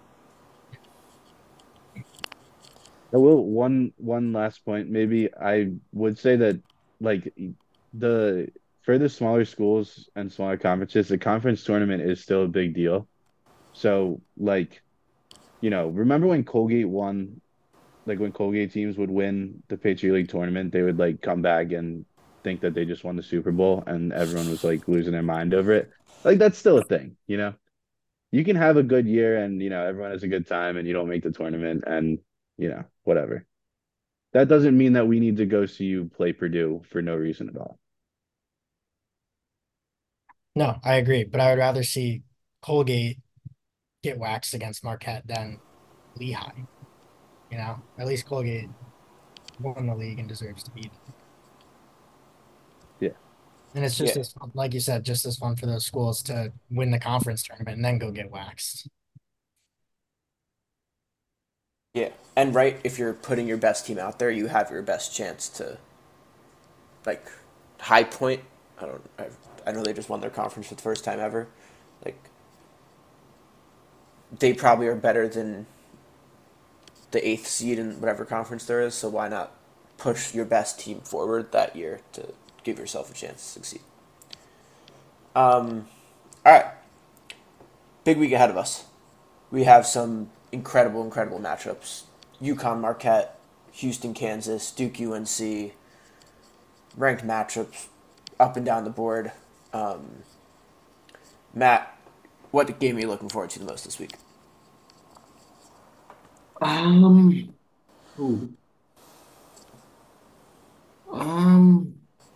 I will one one last point. Maybe I would say that like the for the smaller schools and smaller conferences, the conference tournament is still a big deal. So like, you know, remember when Colgate won, like when Colgate teams would win the Patriot League tournament, they would like come back and think that they just won the Super Bowl and everyone was like losing their mind over it. Like that's still a thing, you know? You can have a good year and you know everyone has a good time and you don't make the tournament and you know, whatever. That doesn't mean that we need to go see you play Purdue for no reason at all. No, I agree, but I would rather see Colgate get waxed against Marquette than Lehigh. You know, at least Colgate won the league and deserves to be there. Yeah. And it's just Yeah, as fun, like you said, just as fun for those schools to win the conference tournament and then go get waxed. yeah, and right, if you're putting your best team out there, you have your best chance to like High Point. I don't. I, I know they just won their conference for the first time ever. Like they probably are better than the eighth seed in whatever conference there is. So why not push your best team forward that year to give yourself a chance to succeed? Um, all right, big week ahead of us. We have some incredible, incredible matchups. UConn, Marquette, Houston, Kansas, Duke, U N C, ranked matchups up and down the board. Um, Matt, what game are you looking forward to the most this week? Um, ooh, um,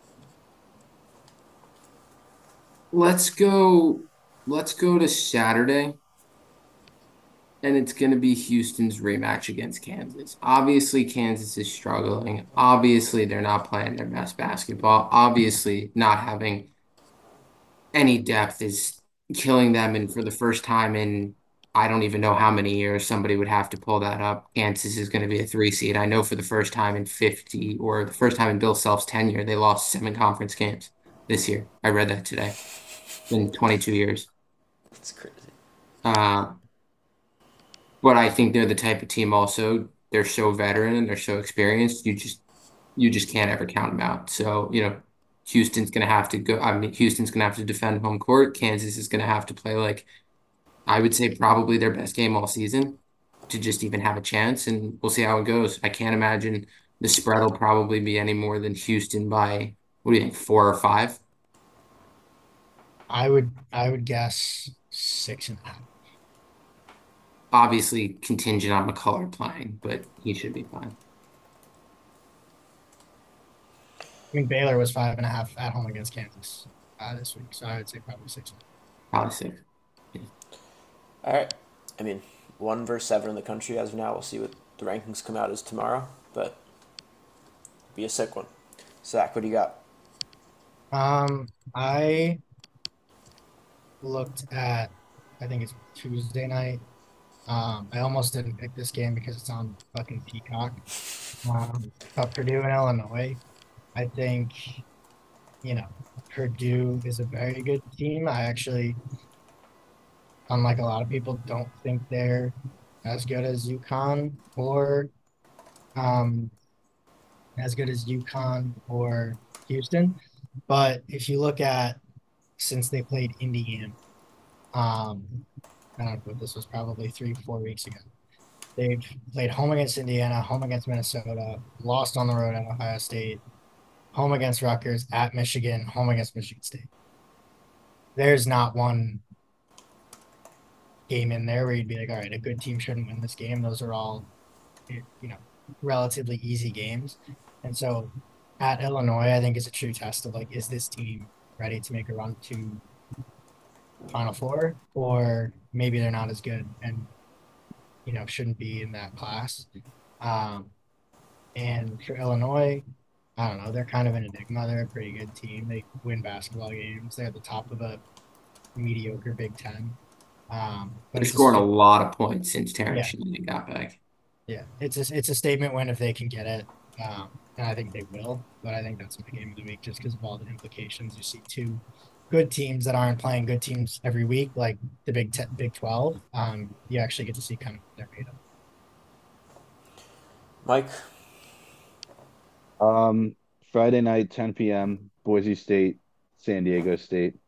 let's go. Let's go to Saturday, and it's going to be Houston's rematch against Kansas. Obviously, Kansas is struggling. Obviously, they're not playing their best basketball. Obviously, not having any depth is killing them. And for the first time in I don't even know how many years somebody would have to pull that up. Kansas is going to be a three seed. I know for the first time in fifty or the first time in Bill Self's tenure, they lost seven conference games this year. I read that today in twenty-two years. That's crazy. Uh, but I think they're the type of team also, they're so veteran and they're so experienced. You just you just can't ever count them out. So, you know, Houston's going to have to go. I mean, Houston's going to have to defend home court. Kansas is going to have to play like I would say probably their best game all season to just even have a chance, and we'll see how it goes. I can't imagine the spread will probably be any more than Houston by, what do you think, four or five? I would I would guess six and a half. Obviously contingent on McCullough playing, but he should be fine. I mean Baylor was five and a half at home against Kansas uh, this week, so I would say probably six. Probably six. Yeah. All right. I mean, one versus seven in the country as of now. We'll see what the rankings come out as tomorrow, but be a sick one. Zach, what do you got? Um, I looked at I think it's Tuesday night. Um, I almost didn't pick this game because it's on fucking Peacock. Um, but Purdue and Illinois, I think, you know, Purdue is a very good team. I actually, unlike a lot of people, don't think they're as good as UConn or um as good as UConn or Houston. But if you look at since they played Indiana, um, I don't know, this was probably three, four weeks ago. They've played home against Indiana, home against Minnesota, lost on the road at Ohio State, home against Rutgers, at Michigan, home against Michigan State. there's not one game in there where you'd be like, all right, a good team shouldn't win this game. Those are all, you know, relatively easy games. And so at Illinois, I think is a true test of like, is this team ready to make a run to Final Four, or maybe they're not as good and, you know, shouldn't be in that class. Um, and for Illinois, I don't know, they're kind of an enigma. They're a pretty good team. They win basketball games. They're at the top of a mediocre Big Ten. Um, but They're it's a scoring a sta- lot of points since Terrence yeah, Shannon got back. yeah, it's a it's a statement win if they can get it, um, and I think they will. But I think that's my game of the week just because of all the implications. You see two good teams that aren't playing good teams every week, like the Big Ten, Big Twelve. Um, you actually get to see kind of what they're made of. Mike, Um, Friday night, ten p m, Boise State, San Diego State.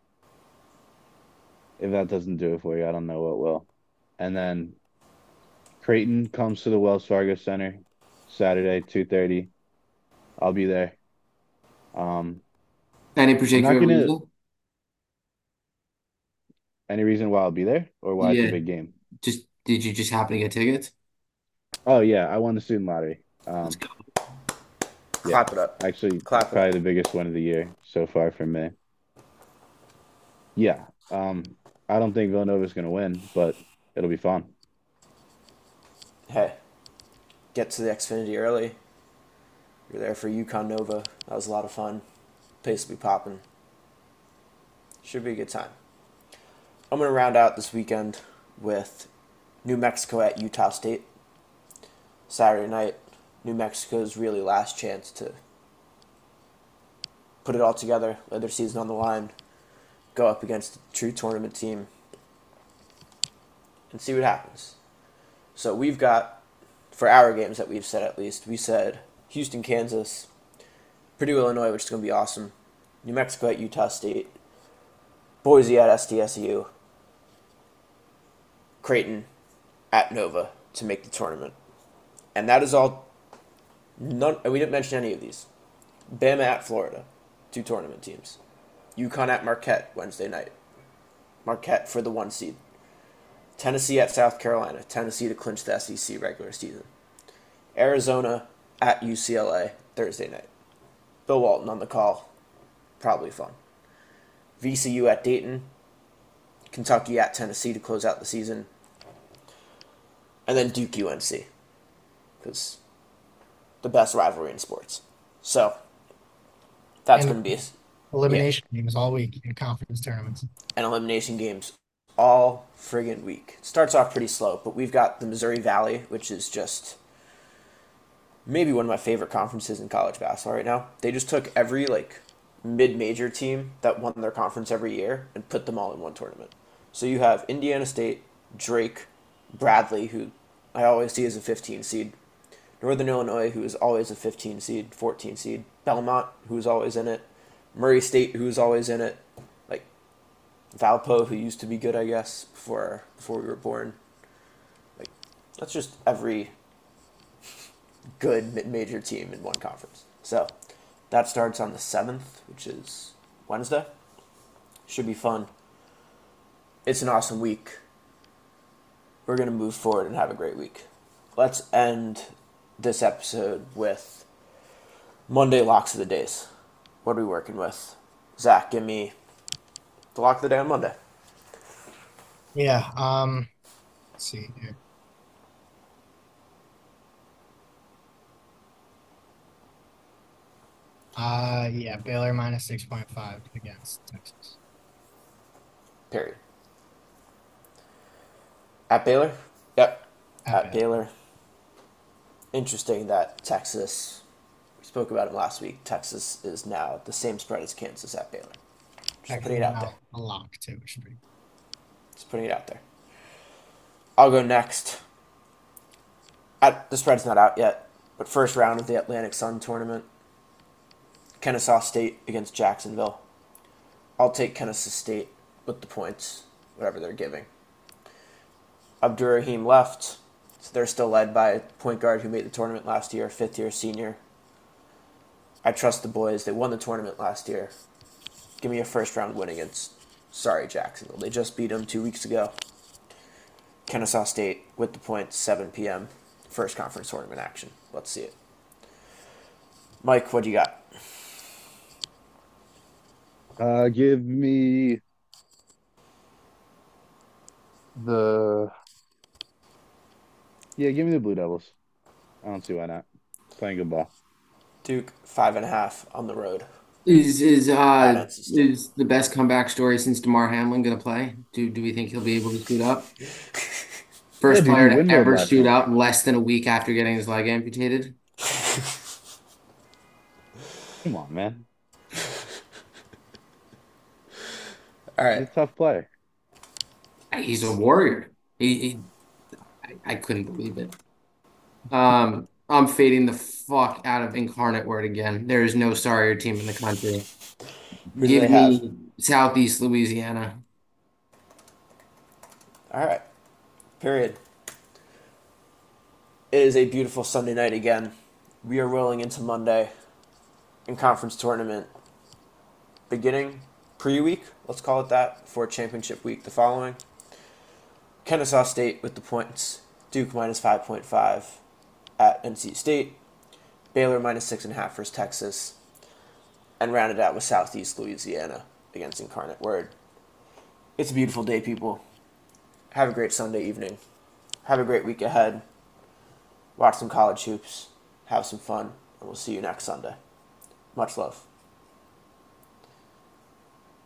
If that doesn't do it for you, I don't know what will. And then Creighton comes to the Wells Fargo Center Saturday, two thirty. I'll be there. Um, Any I'm not particular gonna reason? any reason why I'll be there or why it's a Yeah, big game. just did you just happen to get tickets? Oh yeah, I won the student lottery. Let's Um, go. yeah, clap it up. actually Clap it probably up. the biggest one of the year so far for me. Yeah. Um, I don't think Villanova's gonna win, but it'll be fun. Hey, get to the Xfinity early. You're there for Yukon Nova. That was a lot of fun. Place will be popping. Should be a good time. I'm going to round out this weekend with New Mexico at Utah State. Saturday night, New Mexico's really last chance to put it all together, lay their season on the line, go up against a true tournament team, and see what happens. So we've got, for our games that we've said at least, we said Houston, Kansas, Purdue, Illinois, which is going to be awesome, New Mexico at Utah State, Boise at S D S U, Creighton at Nova to make the tournament. And that is all. None, we didn't mention any of these. Bama at Florida, two tournament teams. UConn at Marquette Wednesday night. Marquette for the one seed. Tennessee at South Carolina. Tennessee to clinch the S E C regular season. Arizona at U C L A Thursday night. Bill Walton on the call. Probably fun. V C U at Dayton. Kentucky at Tennessee to close out the season. And then Duke U N C. Because the best rivalry in sports. So that's going to be elimination yeah. games all week in conference tournaments. And elimination games all friggin' week. It starts off pretty slow, but we've got the Missouri Valley, which is just maybe one of my favorite conferences in college basketball right now. They just took every like mid-major team that won their conference every year and put them all in one tournament. So you have Indiana State, Drake, Bradley, who I always see as a fifteen seed, Northern Illinois, who is always a fifteen seed, fourteen seed, Belmont, who is always in it, Murray State, who is always in it, like Valpo, who used to be good, I guess, before before we were born. Like that's just every good mid-major team in one conference. So that starts on the seventh, which is Wednesday. Should be fun. It's an awesome week. We're going to move forward and have a great week. Let's end this episode with Monday locks of the days. What are we working with? Zach, give me the lock of the day on Monday. Yeah. Um, let's see here. Uh, yeah, Baylor minus six point five against Texas. Period. At Baylor? Yep. At At Baylor. Baylor. Interesting that Texas, we spoke about it last week, Texas is now the same spread as Kansas at Baylor. Just Actually, putting it out now there. a lock, too, which is pretty Just putting it out there. I'll go next. At, the spread's not out yet, but first round of the Atlantic Sun tournament. Kennesaw State against Jacksonville. I'll take Kennesaw State with the points, whatever they're giving. Abdur-Rahim left, so they're still led by a point guard who made the tournament last year, fifth-year senior. I trust the boys. They won the tournament last year. Give me a first-round win against Sorry, Jacksonville. They just beat them two weeks ago. Kennesaw State with the points, seven p.m. First conference tournament action. Let's see it. Mike, what do you got? Uh, give me the yeah, give me the Blue Devils. I don't see why not. Playing good ball. Duke, five and a half on the road Is is at uh N C State. is the best comeback story since DeMar Hamlin gonna play? Do do we think he'll be able to suit up? First Yeah, dude, player he to windmilled ever last suit night. up less than a week after getting his leg amputated. Come on, man. All He's right. a tough player. He's a warrior. He, he I, I couldn't believe it. Um, I'm fading the fuck out of Incarnate Word again. There is no sorrier team in the country. Who do they Give have? me Southeast Louisiana. All right. Period. It is a beautiful Sunday night again. We are rolling into Monday in conference tournament beginning pre-week, let's call it that, for championship week the following. Kennesaw State with the points. Duke minus five point five at N C State. Baylor minus six and a half versus Texas. And rounded out with Southeast Louisiana against Incarnate Word. It's a beautiful day, people. Have a great Sunday evening. Have a great week ahead. Watch some college hoops. Have some fun. And we'll see you next Sunday. Much love.